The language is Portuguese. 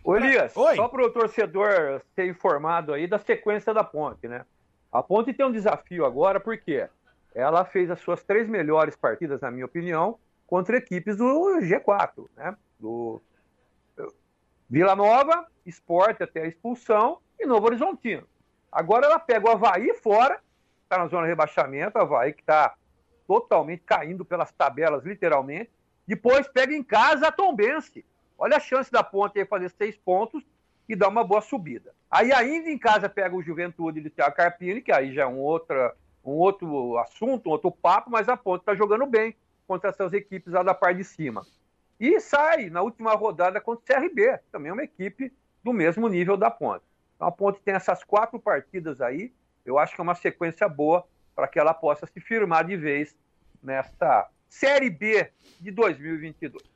Ô, Elias, Oi. só para o torcedor ser informado aí da sequência da Ponte, né? A Ponte tem um desafio agora, porque ela fez as suas 3 melhores partidas, na minha opinião, contra equipes do G4, né? Do Vila Nova, Sport até a expulsão e Novo Horizontino. Agora ela pega o Avaí fora, está na zona de rebaixamento, o Avaí que está totalmente caindo pelas tabelas, literalmente. Depois pega em casa a Tombense. Olha a chance da Ponte aí fazer 6 pontos e dar uma boa subida. Aí ainda em casa pega o Juventude de Thiago Carpini, que aí já é um outro assunto, um outro papo, mas a Ponte está jogando bem contra essas equipes lá da parte de cima. E sai na última rodada contra o CRB, também é uma equipe do mesmo nível da Ponte. Então a Ponte tem essas 4 partidas aí, eu acho que é uma sequência boa para que ela possa se firmar de vez nesta Série B de 2022.